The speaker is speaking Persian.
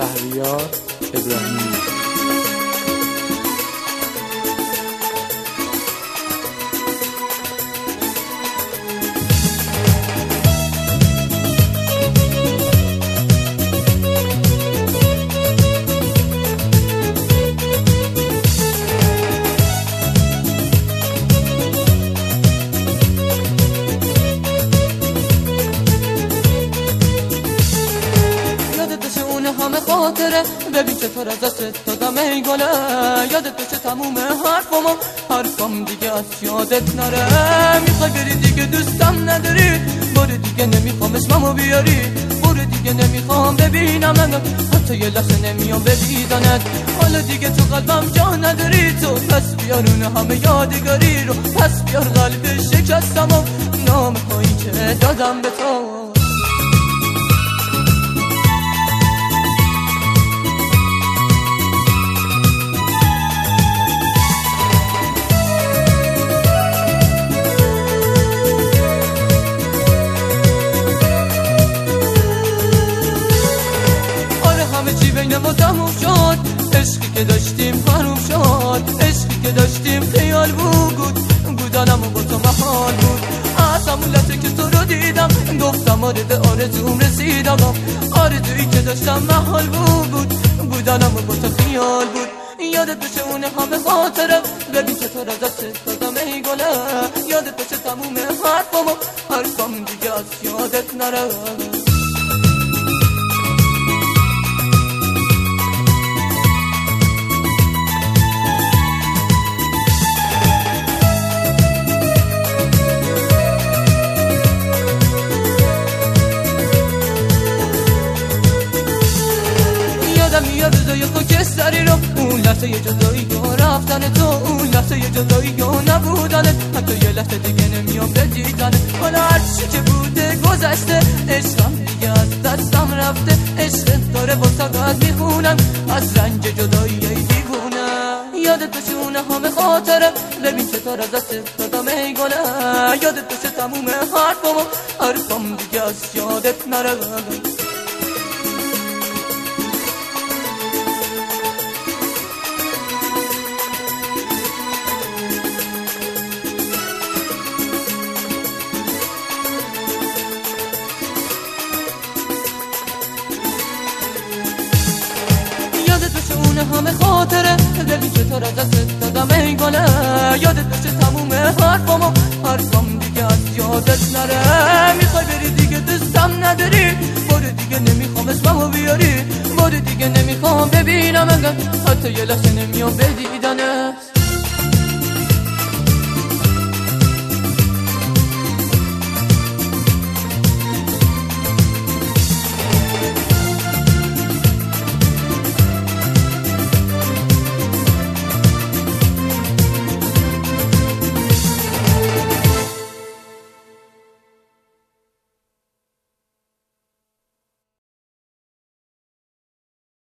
شهریار ابراهیمی. همه خاطره ببین چطور از دست دادم ای گله، یادت بشه تموم حرفم دیگه از یادت نره. میخوای بری دیگه دوستم نداری، بار دیگه نمیخوام اسممو بیاری، بار دیگه نمیخوام ببینم، حتی یه لحظه نمیام به دیدنت. حالا دیگه تو قلبم جا نداری تو، پس بیار اون همه یادگاری رو، پس بیار قلب شکستم و نام هایی که دادم به تو. بین ما تموم شد، عشقی که داشتیم حروم شد، عشقی که داشتیم خیال بود، بودنم با تو محال بود. از همون لحظه که تو رو دیدم گفتم آرزوم رسیدم، آرزویی که داشتم محال بود، بودنم با تو خیال بود. یادت بشه اون همه خاطره ببین چطور از دست دادم ای گله، یادت بشه تموم حرفم دیگه از یادت نره. یه روزای خاکستری رو، اون لحظه یه جدایی و رفتن تو، اون لحظه یه جدایی و نبودنت، حتی یه لحظه دیگه نمیام به دیدنت. حالا هرچی که بوده گذشته، عشقم دیگه از دستم رفته، عشق داره با سقط میخونم از رنج جدایی ای دیوونه. یادت بشه اون همه خاطره ببین چطور از دست دادم ای گله، یادت بشه تموم حرفم دیگه از یادت نره. همه خاطره ببین چطور از دست دادم ای گله، یادت بشه تموم حرفم دیگه از یادت نره. میخوای بری دیگه دوستم نداری، بار دیگه نمیخوام اسممو بیاری، بار دیگه نمیخوام ببینم، حتی یه لحظه نمیام به دیدنت.